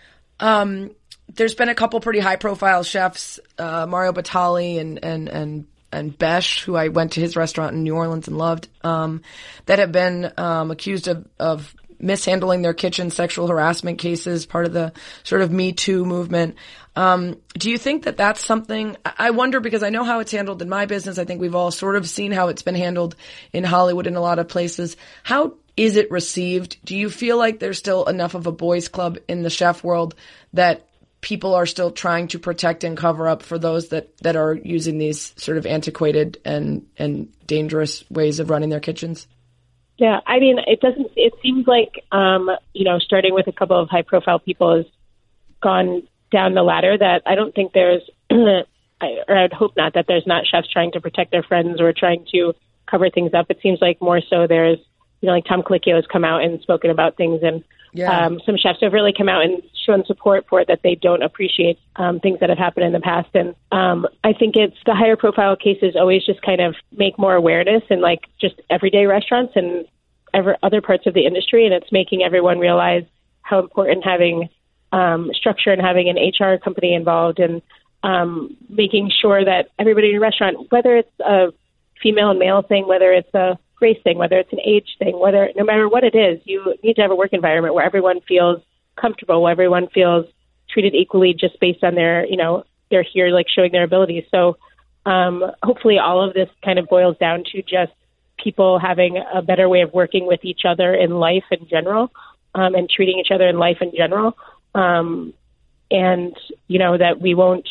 Um, There's been a couple pretty high-profile chefs, uh, Mario Batali and and and and Besh, who I went to his restaurant in New Orleans and loved, um, that have been um, accused of, of mishandling their kitchen, sexual harassment cases, part of the sort of Me Too movement. Um, do you think that that's something? I wonder, because I know how it's handled in my business. I think we've all sort of seen how it's been handled in Hollywood in a lot of places. How is it received? Do you feel like there's still enough of a boys' club in the chef world that people are still trying to protect and cover up for those that, that are using these sort of antiquated and, and dangerous ways of running their kitchens? Yeah, I mean, it doesn't, it seems like, um, you know, starting with a couple of high profile people has gone down the ladder that I don't think there's, I, or I'd hope not, that there's not chefs trying to protect their friends or trying to cover things up. It seems like more so there's, you know, like Tom Colicchio has come out and spoken about things, and yeah. um, some chefs have really come out and shown support for it, that they don't appreciate um, things that have happened in the past. And um, I think it's the higher profile cases always just kind of make more awareness in like just everyday restaurants and ever, other parts of the industry. And it's making everyone realize how important having um, structure and having an H R company involved, and um, making sure that everybody in your restaurant, whether it's a female and male thing, whether it's a race thing, whether it's an age thing, whether no matter what it is, you need to have a work environment where everyone feels comfortable, where everyone feels treated equally just based on their, you know, they're here like showing their abilities. So um, hopefully all of this kind of boils down to just people having a better way of working with each other in life in general, um, and treating each other in life in general. Um, and, you know, that we won't,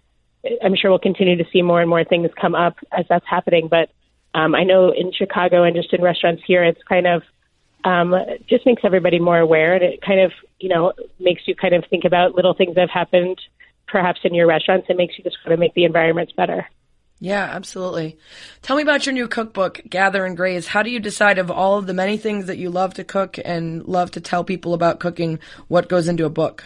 I'm sure we'll continue to see more and more things come up as that's happening. But Um, I know in Chicago and just in restaurants here, it's kind of um, just makes everybody more aware, and it kind of, you know, makes you kind of think about little things that have happened perhaps in your restaurants. It makes you just kind of make the environments better. Yeah, absolutely. Tell me about your new cookbook, Gather and Graze. How do you decide, of all of the many things that you love to cook and love to tell people about cooking, what goes into a book?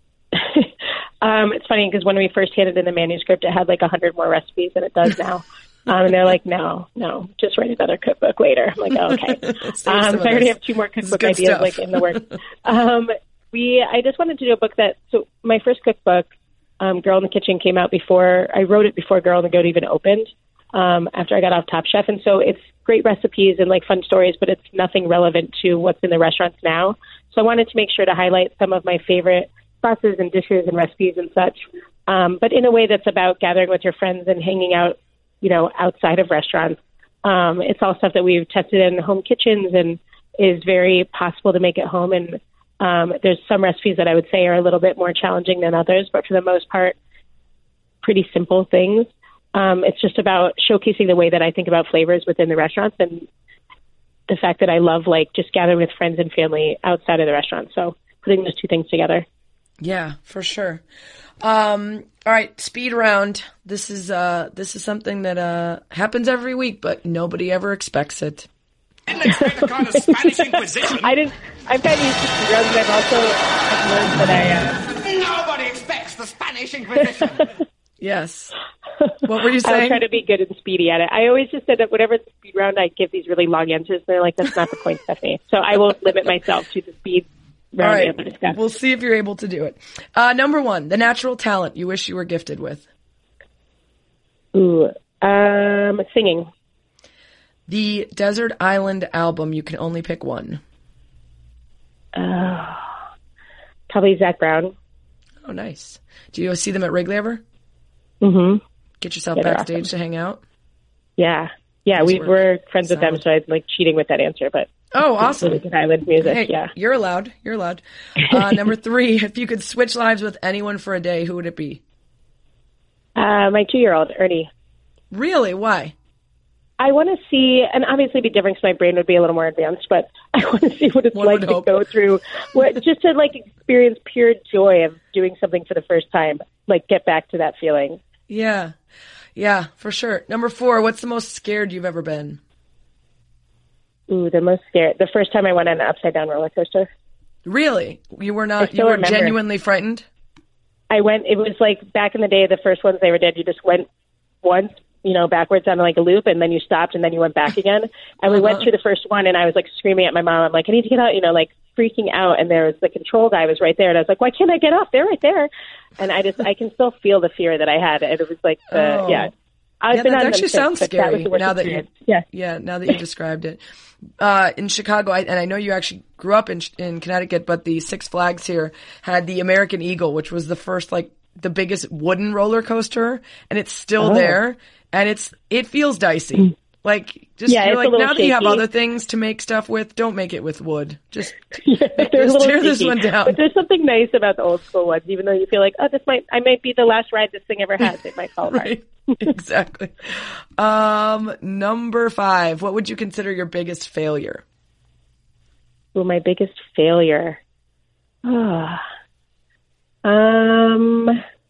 um, it's funny because when we first handed in the manuscript, it had like a hundred more recipes than it does now. Um, and they're like, no, no, just write another cookbook later. I'm like, oh, okay. um, so I already have two more cookbook ideas stuff. like in the works. um, we, I just wanted to do a book that, so my first cookbook, um, Girl in the Kitchen, came out before, I wrote it before Girl in the Goat even opened, um, after I got off Top Chef. And so it's great recipes and like fun stories, but it's nothing relevant to what's in the restaurants now. So I wanted to make sure to highlight some of my favorite sauces and dishes and recipes and such. Um, but in a way that's about gathering with your friends and hanging out, you know, outside of restaurants. Um, it's all stuff that we've tested in home kitchens and is very possible to make at home. And um, there's some recipes that I would say are a little bit more challenging than others, but for the most part, pretty simple things. Um, it's just about showcasing the way that I think about flavors within the restaurants, and the fact that I love like just gathering with friends and family outside of the restaurant. So putting those two things together. Yeah, for sure. Um, all right, speed round. This is uh, this is something that uh, happens every week, but nobody ever expects it. Didn't expect a kind of Spanish Inquisition. I didn't. I've gotten used to speed rounds, but I've also I've learned that I. Uh... Nobody expects the Spanish Inquisition. Yes. What were you saying? I'll try to be good and speedy at it. I always just said that whenever the speed round, I give these really long answers. They're like, that's not the point, Stephanie. So I will limit myself to the speed round right. answer to Steph. We'll see if you're able to do it. Uh, number one, the natural talent you wish you were gifted with. Ooh, um, singing. The Desert Island album, you can only pick one. Uh, probably Zach Brown. Oh, nice. Do you see them at Wrigley ever? Mm-hmm. Get yourself Yeah, they're backstage awesome. to hang out? Yeah. Yeah, Nice we work. were friends with them, Solid. so I was like cheating with that answer, but Oh, awesome. really good island music. Hey, yeah. you're allowed. You're allowed. Uh, number three, if you could switch lives with anyone for a day, who would it be? Uh, my two-year-old, Ernie. Really? Why? I want to see, and obviously it'd be different because my brain would be a little more advanced, but I want to see what it's One like would to hope. go through, what, just to like experience pure joy of doing something for the first time, like get back to that feeling. Yeah. Yeah, for sure. Number four, what's the most scared you've ever been? Ooh, the most scared. The first time I went on an upside-down roller coaster. Really? You were I not, still you were remember. genuinely frightened? I went, it was like back in the day, the first ones they were did, you just went once, you know, backwards on like a loop, and then you stopped, and then you went back again. And we went Uh-huh. through the first one, and I was like screaming at my mom. I'm like, I need to get out, you know, like freaking out. And there was the control guy was right there, and I was like, why can't I get off? They're right there. And I just, I can still feel the fear that I had. And it was like, the, Oh. yeah. I've Yeah, been that on them actually since, sounds but that was scary the worst now that you, experience. Yeah. yeah, now that you described it. Uh, in Chicago, I, and I know you actually grew up in, in Connecticut, but the Six Flags here had the American Eagle, which was the first, like, the biggest wooden roller coaster, and it's still Oh. there, and it's, it feels dicey. Like, just, Yeah, you're it's a like, little now that you have shaky. other things to make stuff with, don't make it with wood. Just, Yeah, they're a just little tear this shaky. one down. But there's something nice about the old school ones, even though you feel like, oh, this might, I might be the last ride this thing ever has. It might fall apart. Right. Exactly. Um, number five, what would you consider your biggest failure? Ooh, my biggest failure. Oh. Um,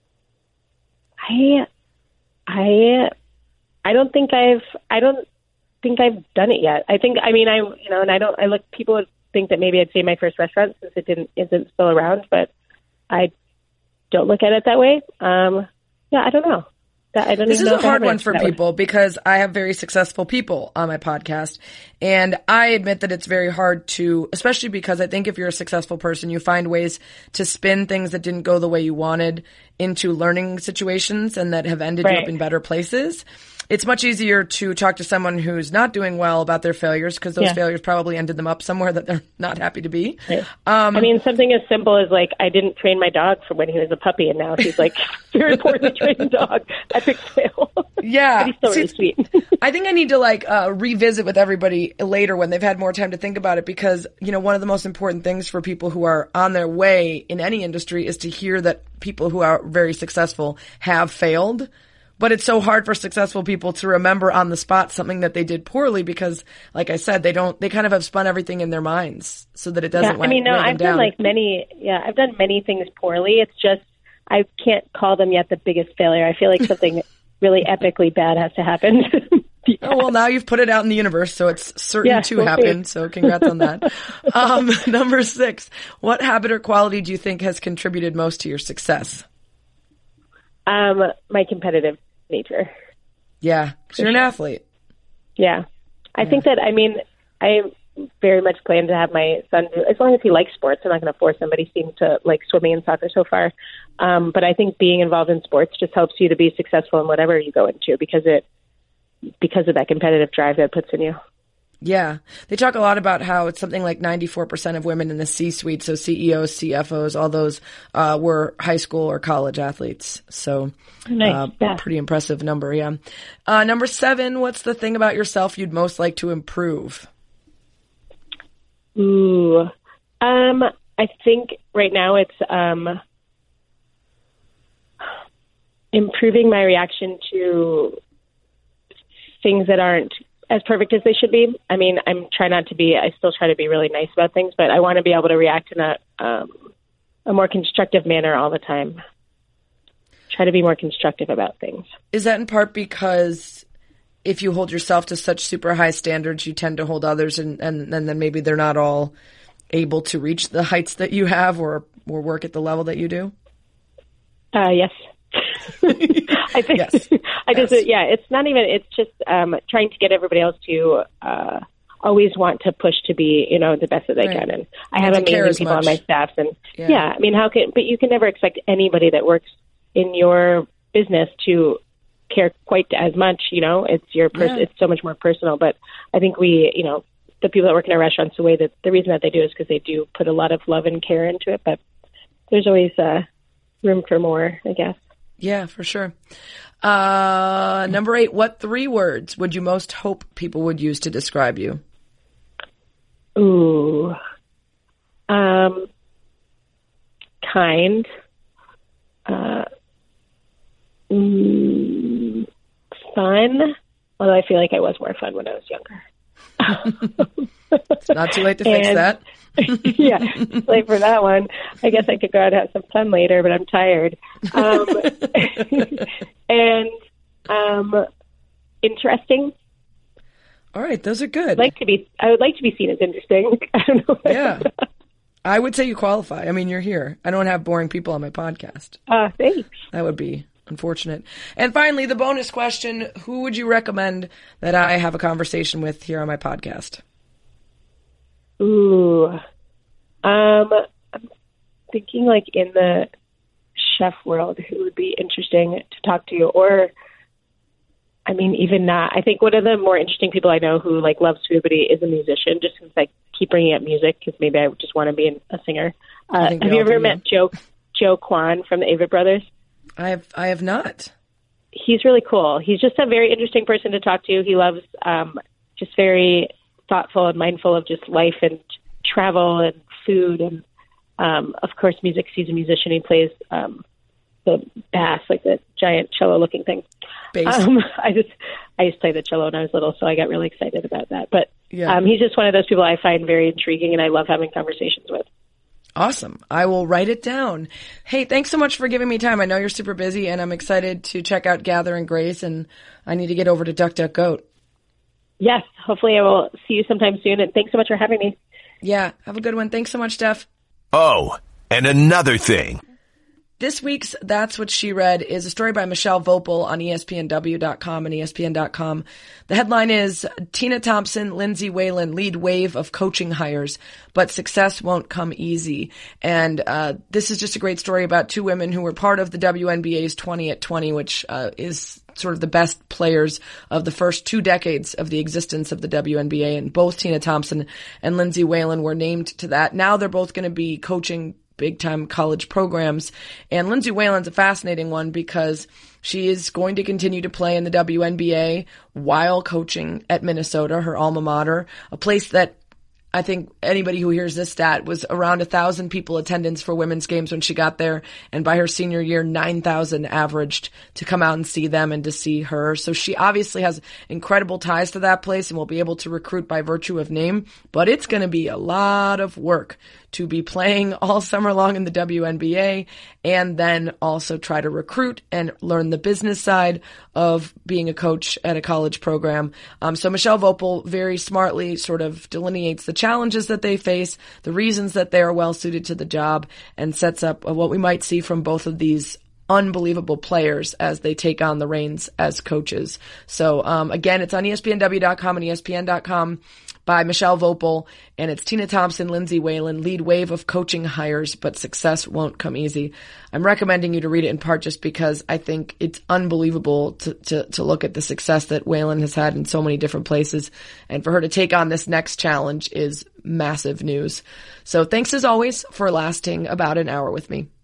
I, I, I don't think I've, I don't think I've done it yet. I think, I mean, I, you know, and I don't, I look, people would think that maybe I'd say my first restaurant since it didn't, isn't still around, but I don't look at it that way. Um, yeah, I don't know. That, I don't This even is know a if I hard have one it for that way. people because I have very successful people on my podcast. And I admit that it's very hard to, especially because I think if you're a successful person, you find ways to spin things that didn't go the way you wanted into learning situations and that have ended you up Right. in better places. It's much easier to talk to someone who's not doing well about their failures because those Yeah. failures probably ended them up somewhere that they're not happy to be. Right. Um, I mean, something as simple as like I didn't train my dog from when he was a puppy, and now he's like very poorly trained dog. Epic fail. Yeah. But he's still See, really sweet. I think I need to like uh, revisit with everybody later when they've had more time to think about it because, you know, one of the most important things for people who are on their way in any industry is to hear that people who are very successful have failed. But it's so hard for successful people to remember on the spot something that they did poorly because, like I said, they don't, they kind of have spun everything in their minds so that it doesn't Yeah, like, I mean, no, weigh them I've done down. like many. Yeah, I've done many things poorly. It's just I can't call them yet the biggest failure. I feel like something really epically bad has to happen. Yeah. Oh, well, now you've put it out in the universe, so it's certain Yeah, to we'll happen. see. So congrats on that. Um, number six, what habit or quality do you think has contributed most to your success? Um, my competitive nature. Yeah, 'cause you're an athlete. Yeah. I think that, I mean, I very much plan to have my son do, as long as he likes sports, I'm not going to force him, but he seems to like swimming and soccer so far. Um, but I think being involved in sports just helps you to be successful in whatever you go into because it, because of that competitive drive that it puts in you. Yeah. They talk a lot about how it's something like ninety-four percent of women in the C-suite, so C E Os, C F Os, all those uh, were high school or college athletes. So Nice. uh, Yeah. pretty impressive number, yeah. Uh, number seven, what's the thing about yourself you'd most like to improve? Ooh. Um, I think right now it's um, improving my reaction to things that aren't as perfect as they should be. I mean, I'm trying not to be, I still try to be really nice about things, but I want to be able to react in a, um, a more constructive manner all the time. Try to be more constructive about things. Is that in part because if you hold yourself to such super high standards, you tend to hold others and, and, and then maybe they're not all able to reach the heights that you have or, or work at the level that you do? Uh, yes. I think Yes. I just, Yes. yeah, it's not even, it's just um, trying to get everybody else to uh, always want to push to be, you know, the best that they Right. can. And I Not have to care amazing as people much. on my staff. And Yeah. yeah. I mean, how can, but you can never expect anybody that works in your business to care quite as much, you know, it's your, pers- Yeah. it's so much more personal. But I think we, you know, the people that work in our restaurants, the way that the reason that they do is because they do put a lot of love and care into it. But there's always uh, room for more, I guess. Yeah, for sure. Uh, number eight, what three words would you most hope people would use to describe you? Ooh. Um, kind. Uh, mm, fun. Although I feel like I was more fun when I was younger. It's not too late to fix And- that. Yeah, like for that one, I guess I could go out and have some fun later, but I'm tired. Um, and um, interesting. All right, those are good. I'd like to be. I would like to be seen as interesting. I don't know. Yeah. I would say you qualify. I mean, you're here. I don't have boring people on my podcast. Uh, thanks. That would be unfortunate. And finally, the bonus question, who would you recommend that I have a conversation with here on my podcast? Ooh. Um, I'm thinking like in the chef world, who would be interesting to talk to, or, I mean, even not. I think one of the more interesting people I know who like loves food, but he is a musician, just since I keep bringing up music, because maybe I just want to be a singer. Uh, think we have you all ever do, met Joe, Joe Kwan from the Avett Brothers? I have, I have not. He's really cool. He's just a very interesting person to talk to. He loves, um, just very thoughtful and mindful of just life and travel and food and, um, of course, music. He's a musician. He plays um, the bass, like the giant cello-looking thing. Bass. Um, I just I used to play the cello when I was little, so I got really excited about that. But Yeah. um, he's just one of those people I find very intriguing, and I love having conversations with. Awesome. I will write it down. Hey, thanks so much for giving me time. I know you're super busy, and I'm excited to check out Gather and Grace, and I need to get over to Duck Duck Goat. Yes, hopefully I will see you sometime soon, and thanks so much for having me. Yeah, have a good one. Thanks so much, Steph. Oh, and another thing. This week's That's What She Read is a story by Michelle Vopel on E S P N W dot com and E S P N dot com. The headline is, Tina Thompson, Lindsay Whalen lead wave of coaching hires, but success won't come easy. And uh this is just a great story about two women who were part of the W N B A's twenty at twenty, which uh is sort of the best players of the first two decades of the existence of the W N B A. And both Tina Thompson and Lindsay Whalen were named to that. Now they're both going to be coaching big-time college programs. And Lindsay Whalen's a fascinating one because she is going to continue to play in the W N B A while coaching at Minnesota, her alma mater, a place that I think anybody who hears this stat was around a thousand people attendance for women's games when she got there. And by her senior year, nine thousand averaged to come out and see them and to see her. So she obviously has incredible ties to that place and will be able to recruit by virtue of name, but it's going to be a lot of work to be playing all summer long in the W N B A and then also try to recruit and learn the business side of being a coach at a college program. Um, so Michelle Vopel very smartly sort of delineates the challenges that they face, the reasons that they are well suited to the job, and sets up what we might see from both of these unbelievable players as they take on the reins as coaches. So um, again, it's on E S P N W dot com and E S P N dot com. By Michelle Vopel, and it's Tina Thompson, Lindsay Whalen, lead wave of coaching hires, but success won't come easy. I'm recommending you to read it in part just because I think it's unbelievable to, to, to look at the success that Whalen has had in so many different places, and for her to take on this next challenge is massive news. So thanks as always for lasting about an hour with me.